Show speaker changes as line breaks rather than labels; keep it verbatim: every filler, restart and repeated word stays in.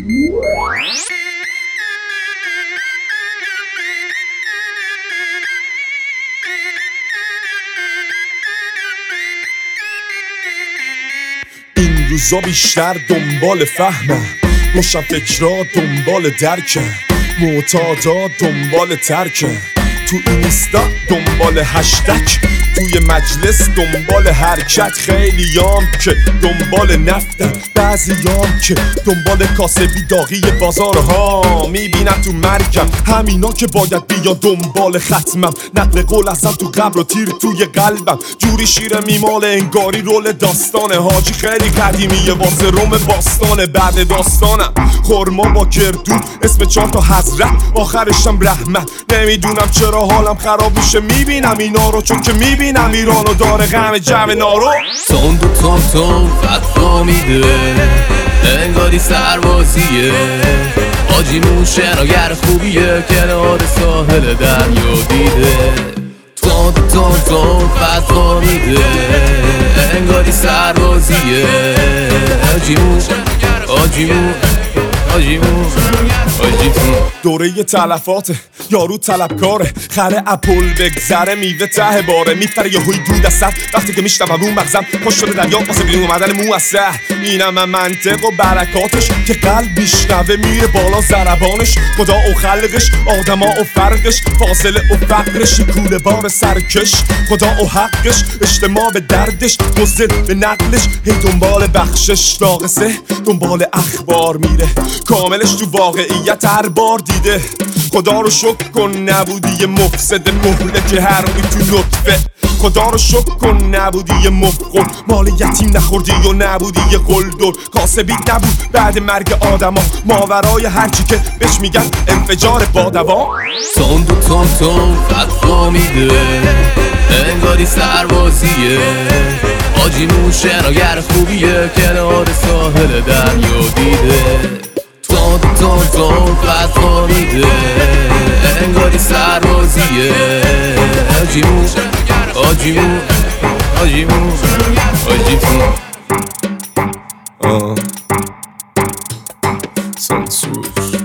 این روزا بیشتر دنبال فهمم، روشن فکرا دنبال درکم، معتادا دنبال ترکم، تو اینستا دنبال هشتگ، توی مجلس دنبال حرکت، خیلیام که دنبال نفتن، بعضیام که دنبال کاسبی داغی بازارها. میبینم تو مرگم همینا که باید بیان دنبال ختمم، نقل قول ازم تو قبر و تیر توی قلبم، جوری شیر میمال انگاری رول داستانه، حاجی خیلی قدیمیه واسه روم باستانه. بعد داستانم خورما با گردون، اسم چهار تا حضرت آخرشم رحمت. نمیدونم چرا حالم خراب میشه میبینم اینا رو، چون که میبینم ایرانو داره غم جمع نارو.
تون دو تون تون فتوا میده انگاری سربازیه، حاجیمون شناگر خوبیه کنار ساحل دریا دیده. تون دو تون تون فتوا میده انگاری سربازیه، حاجیمون حاجیمون حاجیمون حاجیمون.
دوره تلفاته یارو طلبکاره، خره اپل بگذره میوه ته باره، میپره یه هوی دود از سر وقتی که میشتم رو مغزم خوش شده دریا واسه بیرون اومدن مو از سر. اینم منطق و برکاتش که قلب میشنوه میره بالا ضربانش، خدا و خلقش آدما و فرقش، فاصله و فقرش، کوله بار سرکش، خدا و حقش، اجتماع به دردش، مزد به نقلش، هی دنبال بخشش، ناقصه دنبال اخبار میره، کاملش تو واقعیت هر بار دیده. خدا رو شکر کن نبودی یه مفسد مهله که هر روی تو نطفه، خدا رو شکر کن نبودی یه مفقون، مال یتیم نخوردی و نبودی یه قلدر، کاسبی نبود بعد مرگ آدما، ماورای هرچی که بهش میگن انفجار بادوام.
تون دو تون تون فتوا میده انگاری سربازیه، حاجیمون شناگر خوبیه کنار ساحل دریا دیده. تون دو تون تون فتوا میده انگاری سربازیه، حاجیمون حاجیمون حاجیمون حاجیمون.
آه سانسور